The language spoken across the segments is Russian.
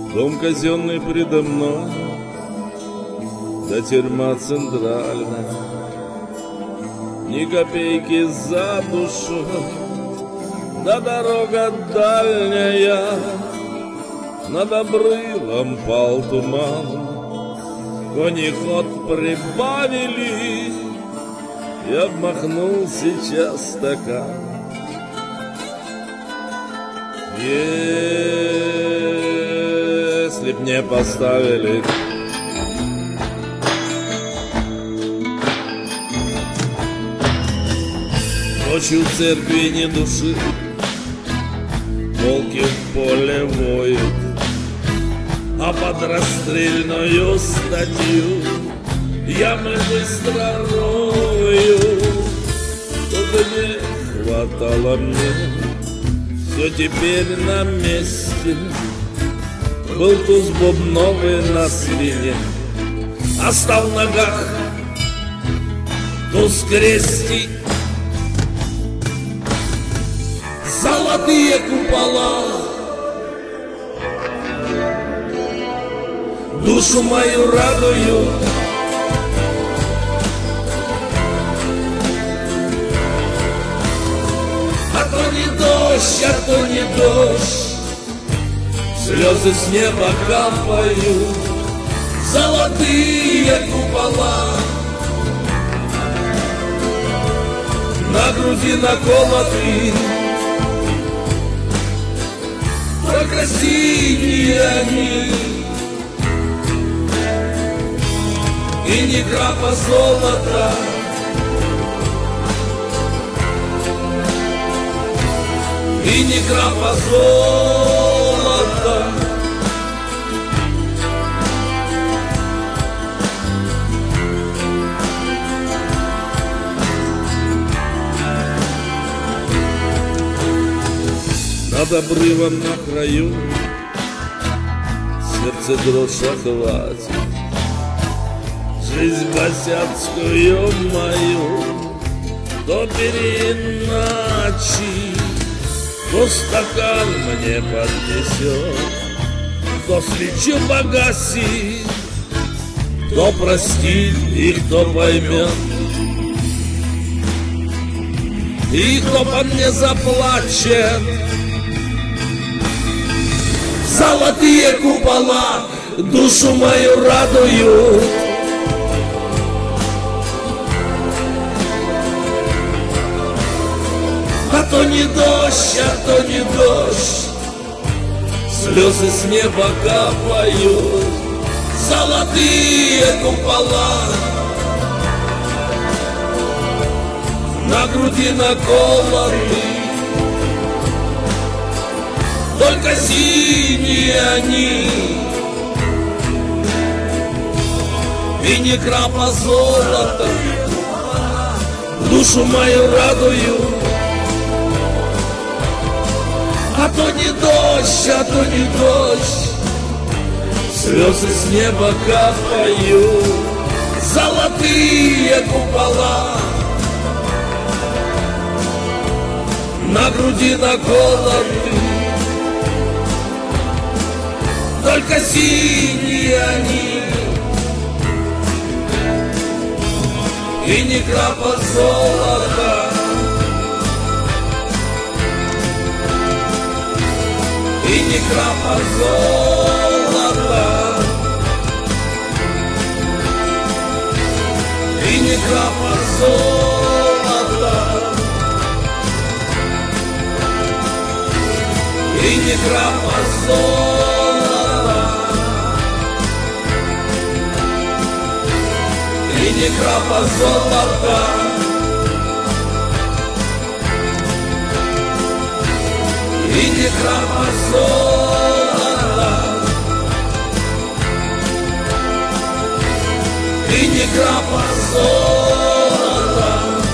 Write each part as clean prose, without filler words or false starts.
Дом казенный предо мной, да тюрьма центральная, ни копейки за душу, да дорога дальняя. Над обрывом пал туман, кони ход прибавили, я обмахнул сейчас стакан. Если б не поставили ночью в церкви ни души, волки в поле воют, а под расстрельную статью ямы быстро рою. Только не хватало мне, все теперь на месте. Был туз бубновый на спине, а стал в ногах туз крестик. Золотые купола душу мою радуют, а то не дождь, а то не дождь, слезы с неба капают. Золотые купола на груди наколоты, только синие они, и ни грамма золота. И ни грамма золота. Над обрывом на краю сердце дрожь охватит, жизнь босяцкую мою то переиначит, то стакан мне поднесет, то свечу погасит, то простит и кто поймет, и кто по мне заплачет. Золотые купола душу мою радуют, а то не дождь, а то не дождь, слезы с неба капают. Золотые купола на груди наколоты, только синие они, и ни грамма золота душу мою радуют. А то не дождь, а то не дождь, слезы с неба капают. Золотые купола на груди наколоты, только синие они, и ни грамма золота. И ни грамма золота, и ни грамма золота, и ни грамма золота, и ни грамма золота. И ни грамма золота, и ни грамма золота,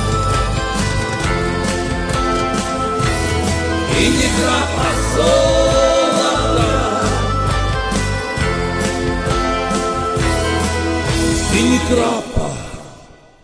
и ни грамма золота, и ни грамма.